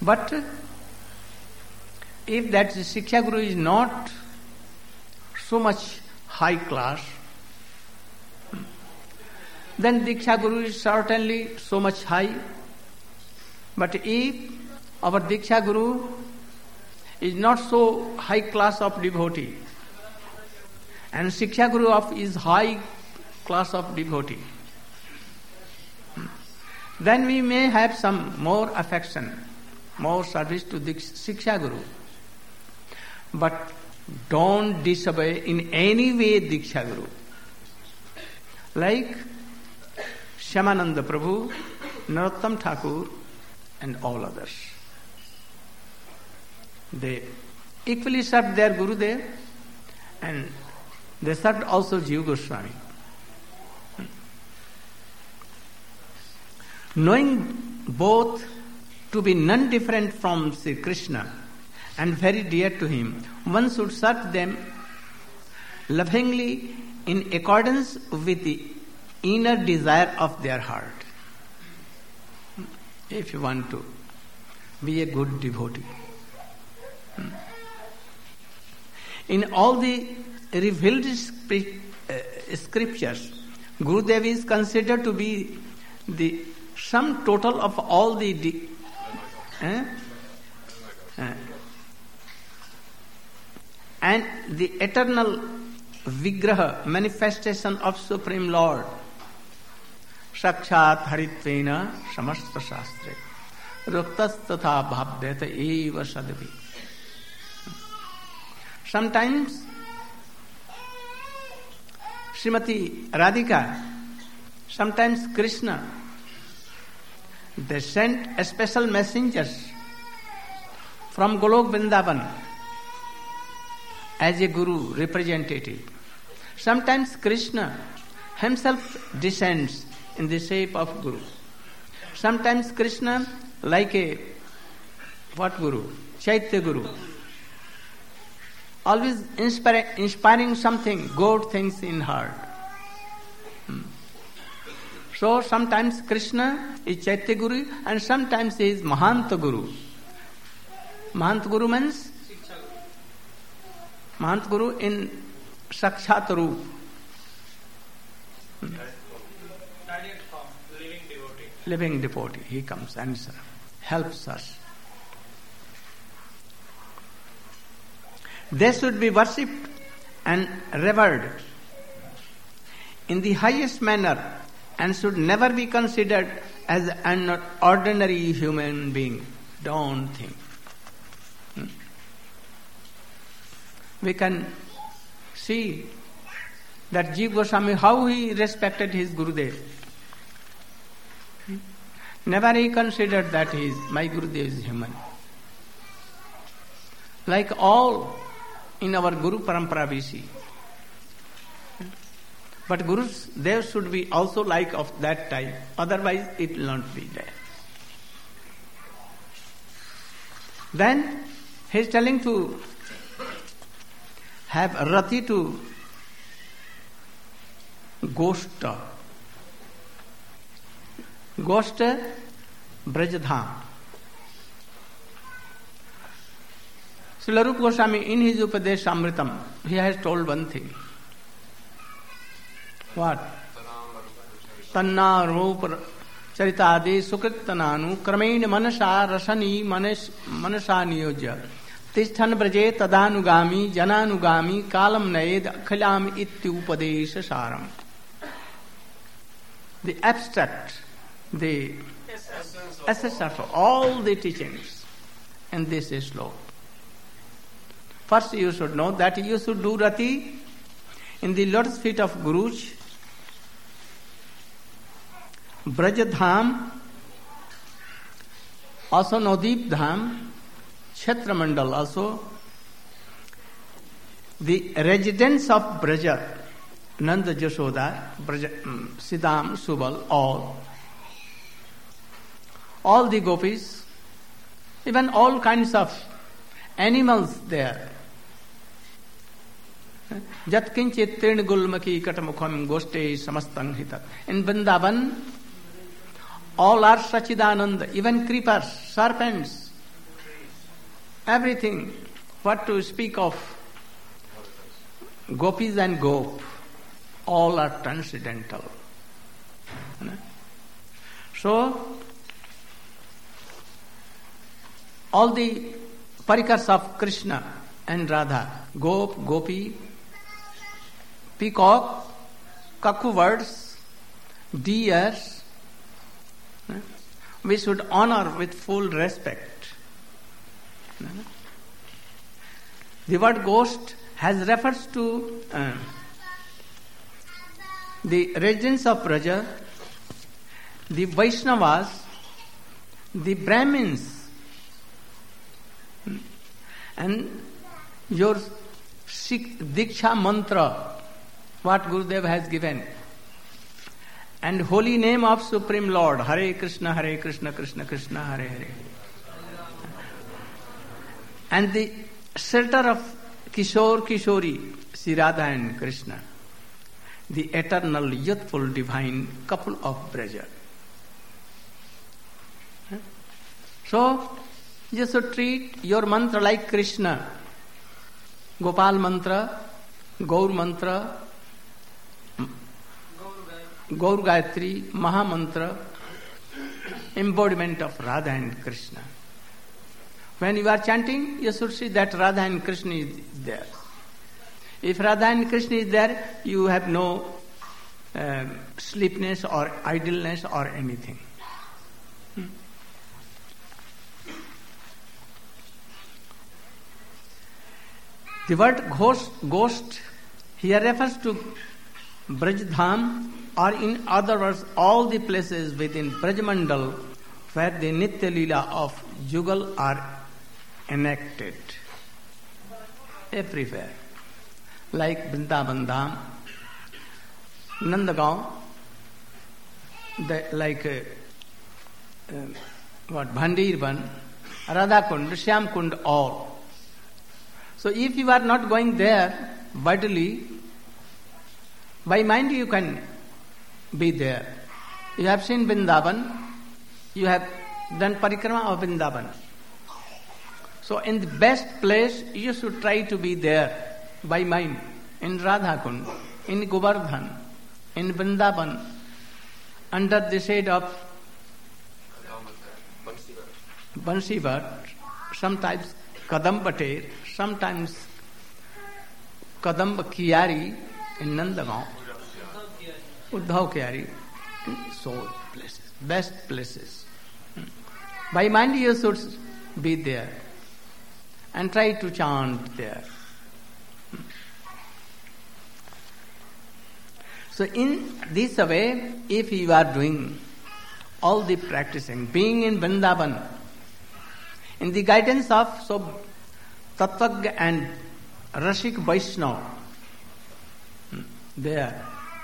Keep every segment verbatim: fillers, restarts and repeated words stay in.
But if that Shiksha Guru is not so much high class, then Diksha Guru is certainly so much high. But if our Diksha Guru is not so high class of devotee, and Shiksha Guru of is high class of devotee, then we may have some more affection, more service to the Shiksha Guru. But don't disobey in any way Diksha Guru. Like Shyamananda Prabhu, Narottam Thakur, and all others. They equally served their Gurudev, and they served also Jiva Goswami. Knowing both to be none different from Sri Krishna and very dear to him, one should serve them lovingly in accordance with the inner desire of their heart. If you want to be a good devotee. In all the revealed scriptures, Gurudev is considered to be the sum total of all the de- eh? Eh. and the eternal Vigraha, manifestation of Supreme Lord. Sakshat haritvena samasta shastre ruktas tatha bhavyata eva sadvi. Sometimes Srimati Radhika, sometimes Krishna, they sent special messengers from Golok Vrindavan as a Guru representative. Sometimes Krishna himself descends in the shape of Guru. Sometimes Krishna like a what Guru? Chaitya Guru. Always inspire, inspiring something, good things in heart. Hmm. So sometimes Krishna is Chaitya Guru and sometimes he is Mahanta Guru. Mahanta Guru means Mahant Guru in Sakshat Roop. Hmm. Living devotee. Living devotee. He comes and helps us. They should be worshipped and revered in the highest manner and should never be considered as an ordinary human being. Don't think. Hmm? We can see that Jiva Goswami, how he respected his Gurudev. Hmm? Never he considered that he is, my Gurudev is human. Like all in our Guru Parampara we see. But Gurus, there should be also like of that type. Otherwise it will not be there. Then he is telling to have Rati to Goshta. Goshta Brajadham. Srila Rupa Goswami in his Upadesh Amritam, he has told one thing. What? Tanna Rupa Charitade Sukritananu Kramen Manasa Rasani Manasa Niyojya Tisthan Braje Tadanugami Jananugami Kalam Naed Akhilam Iti Upadesha Saram. The abstract, the essence of all the teachings in this sloka. First you should know that you should do Rati in the lotus feet of Gurus, Brajadham, also Nodip Dham, Kshetra Mandal also, the residents of Braja, Nanda Jashoda, Braja, Siddham, Subal, all, all the gopis, even all kinds of animals there. Jat kinchit trin gulmaki katamukham goste samastang hitat. In Vrindavan, all are Sachidananda, even creepers, serpents, everything, what to speak of gopis and gop, all are transcendental. So, all the parikars of Krishna and Radha, gop, gopi, peacock, cuckoo birds, deers, we should honor with full respect. The word ghost has refers to uh, the residents of Braja, the Vaishnavas, the Brahmins, and your Sikh Diksha mantra, what Gurudev has given, and holy name of Supreme Lord, Hare Krishna, Hare Krishna, Krishna Krishna, Hare Hare, and the shelter of Kishore Kishori, Sri Radha and Krishna, the eternal, youthful, divine couple of Braja. So, you should treat your mantra like Krishna, Gopal mantra, Gaur mantra, Gaur Gayatri, Maha mantra, embodiment of Radha and Krishna. When you are chanting, you should see that Radha and Krishna is there. If Radha and Krishna is there, you have no um, sleepiness or idleness or anything. Hmm. The word ghost, ghost here refers to Brajdham, or in other words, all the places within Brajmandal where the Nitya Leela of Jugal are enacted. Everywhere. Like Vrindavan Dham, Nandagaon, the, like uh, uh, what, Bhandirban, Radhakund, Shyamkund, all. So if you are not going there bodily, by mind you can be there. You have seen Vrindavan, you have done parikrama of Vrindavan. So in the best place, you should try to be there by mind, in Radhakund, in Govardhan, in Vrindavan, under the shade of Bansivat, sometimes Kadambater, sometimes Kadamba Kiari in Nandagaon, Uddhav Kiari, so places, best places. By mind you should be there and try to chant there. So in this way, if you are doing all the practicing, being in Vrindavan, in the guidance of so Tattvagya and Rashik Vaishnava, there,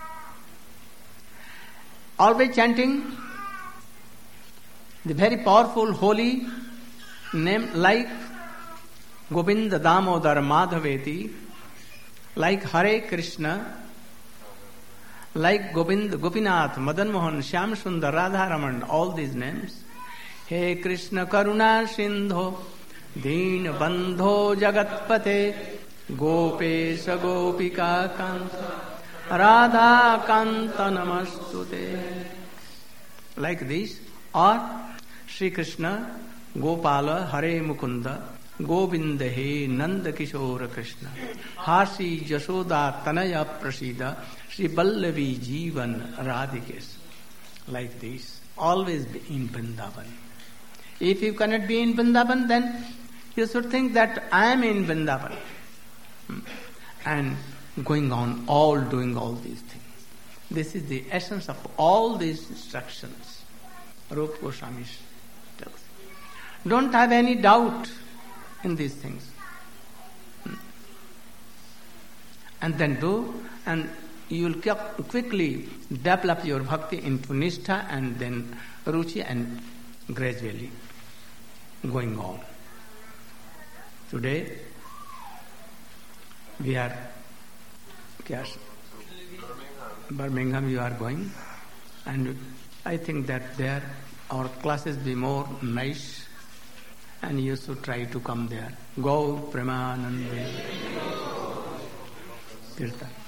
always chanting the very powerful holy name like Govinda Damodar Madhaveti, like Hare Krishna, like Govind, Gopinath, Madan Mohan, Shyam Sundar, Radha Raman, all these names. He Krishna Karuna Sindho, Deen Bandho Jagatpate, Gopesha Gopika Kanta, Radha Kanta Namastute. Like this, or Sri Krishna, Gopala, Hare Mukunda, Govinda He, Nanda Kishora Krishna, Hasi Jashoda Tanaya Prasida, Sri Ballavi Jivan Radhikesh. Like this, always be in Vrindavan. If you cannot be in Vrindavan, then you should think that I am in Vrindavan. And going on, all doing all these things. This is the essence of all these instructions. Rupa Goswami tells. Don't have any doubt in these things. And then do, and you will quickly develop your bhakti into nishtha and then ruchi, and gradually going on. Today we are yes, Birmingham you are going, and I think that there our classes be more nice and you should try to come there. Gaur Premanande Kirtan.